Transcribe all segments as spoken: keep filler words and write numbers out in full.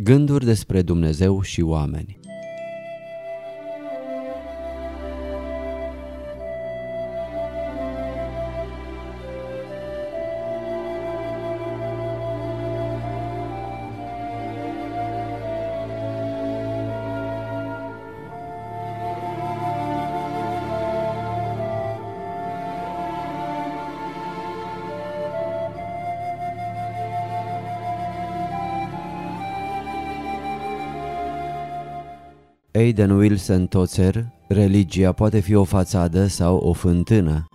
Gânduri despre Dumnezeu și oameni. Aidan Wilson Tozer: religia poate fi o fațadă sau o fântână.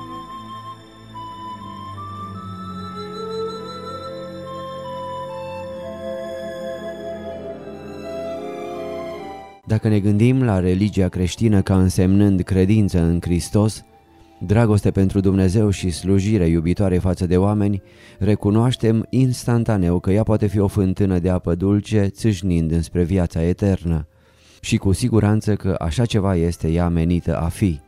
Dacă ne gândim la religia creștină ca însemnând credință în Hristos, dragoste pentru Dumnezeu și slujire iubitoare față de oameni, recunoaștem instantaneu că ea poate fi o fântână de apă dulce țâșnind înspre viața eternă. Și cu siguranță că așa ceva este ea menită a fi.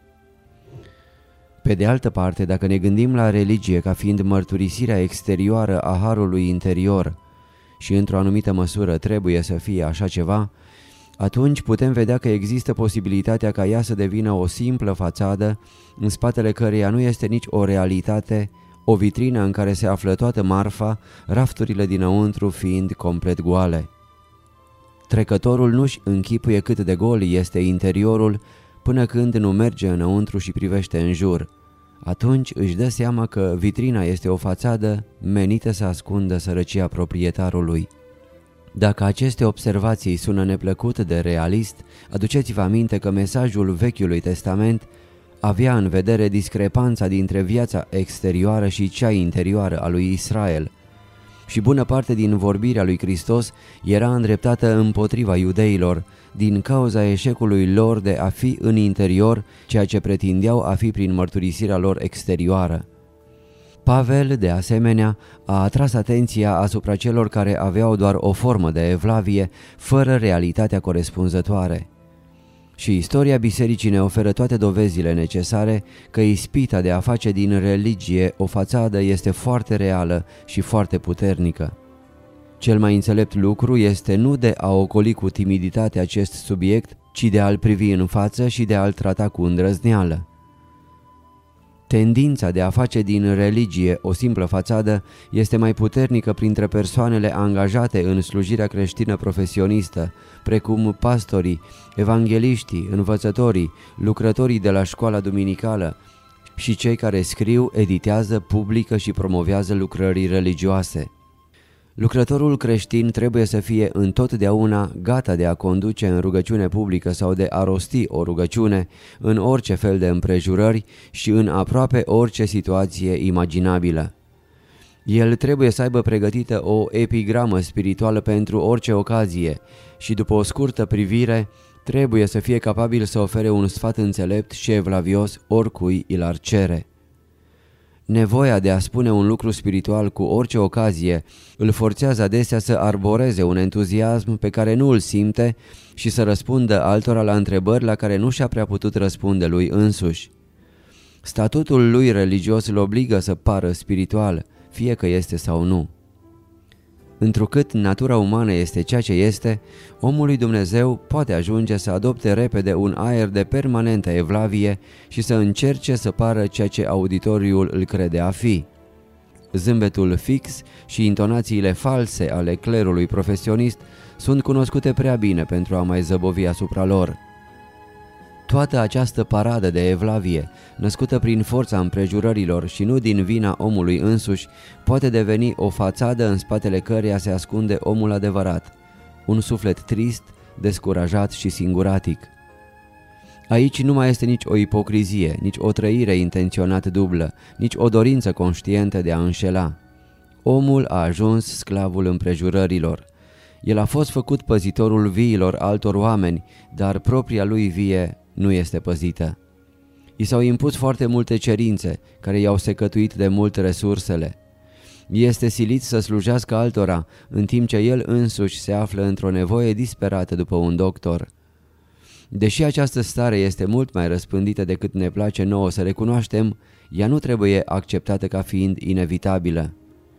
Pe de altă parte, dacă ne gândim la religie ca fiind mărturisirea exterioară a harului interior și într-o anumită măsură trebuie să fie așa ceva, atunci putem vedea că există posibilitatea ca ea să devină o simplă fațadă în spatele căreia nu este nici o realitate, o vitrină în care se află toată marfa, rafturile dinăuntru fiind complet goale. Trecătorul nu-și închipuie cât de gol este interiorul până când nu merge înăuntru și privește în jur. Atunci își dă seama că vitrina este o fațadă menită să ascundă sărăcia proprietarului. Dacă aceste observații sună neplăcut de realist, aduceți-vă aminte că mesajul Vechiului Testament avea în vedere discrepanța dintre viața exterioară și cea interioară a lui Israel. Și bună parte din vorbirea lui Hristos era îndreptată împotriva iudeilor, din cauza eșecului lor de a fi în interior ceea ce pretindeau a fi prin mărturisirea lor exterioară. Pavel, de asemenea, a atras atenția asupra celor care aveau doar o formă de evlavie, fără realitatea corespunzătoare. Și istoria bisericii ne oferă toate dovezile necesare că ispita de a face din religie o fațadă este foarte reală și foarte puternică. Cel mai înțelept lucru este nu de a ocoli cu timiditate acest subiect, ci de a-l privi în față și de a-l trata cu îndrăzneală. Tendința de a face din religie o simplă fațadă este mai puternică printre persoanele angajate în slujirea creștină profesionistă, precum pastorii, evangeliștii, învățătorii, lucrătorii de la școala duminicală și cei care scriu, editează, publică și promovează lucrări religioase. Lucrătorul creștin trebuie să fie întotdeauna gata de a conduce în rugăciune publică sau de a rosti o rugăciune în orice fel de împrejurări și în aproape orice situație imaginabilă. El trebuie să aibă pregătită o epigramă spirituală pentru orice ocazie și după o scurtă privire trebuie să fie capabil să ofere un sfat înțelept și evlavios oricui îl ar cere. Nevoia de a spune un lucru spiritual cu orice ocazie îl forțează adesea să arboreze un entuziasm pe care nu îl simte și să răspundă altora la întrebări la care nu și-a prea putut răspunde lui însuși. Statutul lui religios îl obligă să pară spiritual, fie că este sau nu. Întrucât natura umană este ceea ce este, omul lui Dumnezeu poate ajunge să adopte repede un aer de permanentă evlavie și să încerce să pară ceea ce auditoriul îl crede a fi. Zâmbetul fix și intonațiile false ale clerului profesionist sunt cunoscute prea bine pentru a mai zăbovi asupra lor. Toată această paradă de evlavie, născută prin forța împrejurărilor și nu din vina omului însuși, poate deveni o fațadă în spatele căreia se ascunde omul adevărat, un suflet trist, descurajat și singuratic. Aici nu mai este nici o ipocrizie, nici o trăire intenționat dublă, nici o dorință conștientă de a înșela. Omul a ajuns sclavul împrejurărilor. El a fost făcut păzitorul viilor altor oameni, dar propria lui vie nu este păzită. I s-au impus foarte multe cerințe, care i-au secătuit de mult resursele. Este silit să slujească altora, în timp ce el însuși se află într-o nevoie disperată după un doctor. Deși această stare este mult mai răspândită decât ne place nouă să recunoaștem, ea nu trebuie acceptată ca fiind inevitabilă.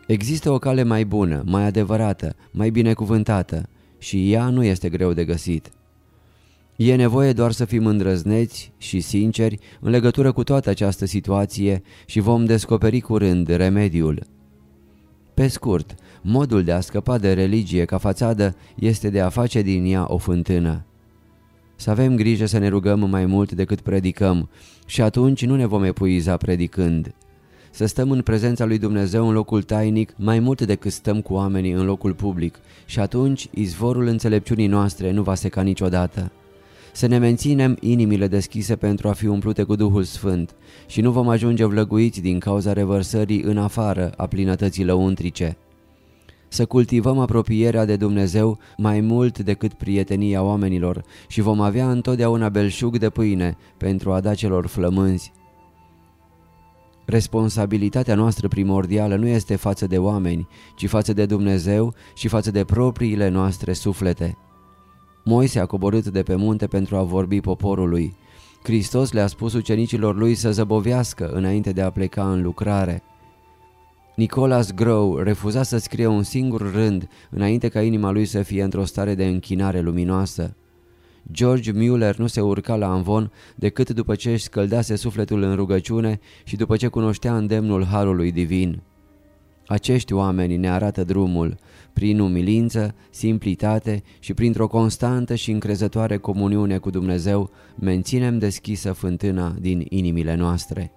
Există o cale mai bună, mai adevărată, mai binecuvântată și ea nu este greu de găsit. E nevoie doar să fim îndrăzneți și sinceri în legătură cu toată această situație și vom descoperi curând remediul. Pe scurt, modul de a scăpa de religie ca fațadă este de a face din ea o fântână. Să avem grijă să ne rugăm mai mult decât predicăm și atunci nu ne vom epuiza predicând. Să stăm în prezența lui Dumnezeu în locul tainic mai mult decât stăm cu oamenii în locul public și atunci izvorul înțelepciunii noastre nu va seca niciodată. Să ne menținem inimile deschise pentru a fi umplute cu Duhul Sfânt și nu vom ajunge vlăguiți din cauza revărsării în afară a plinătății lăuntrice. Să cultivăm apropierea de Dumnezeu mai mult decât prietenia oamenilor și vom avea întotdeauna belșug de pâine pentru a da celor flămânzi. Responsabilitatea noastră primordială nu este față de oameni, ci față de Dumnezeu și față de propriile noastre suflete. Moise a coborât de pe munte pentru a vorbi poporului. Hristos le-a spus ucenicilor lui să zăbovească înainte de a pleca în lucrare. Nicholas Grow refuza să scrie un singur rând înainte ca inima lui să fie într-o stare de închinare luminoasă. George Mueller nu se urca la amvon decât după ce își scăldase sufletul în rugăciune și după ce cunoștea îndemnul harului divin. Acești oameni ne arată drumul, prin umilință, simplitate și printr-o constantă și încrezătoare comuniune cu Dumnezeu, menținem deschisă fântâna din inimile noastre.